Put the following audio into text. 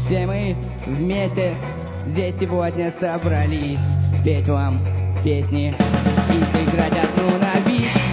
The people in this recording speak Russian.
Все мы вместе здесь сегодня собрались спеть вам песни и сыграть одну на бис.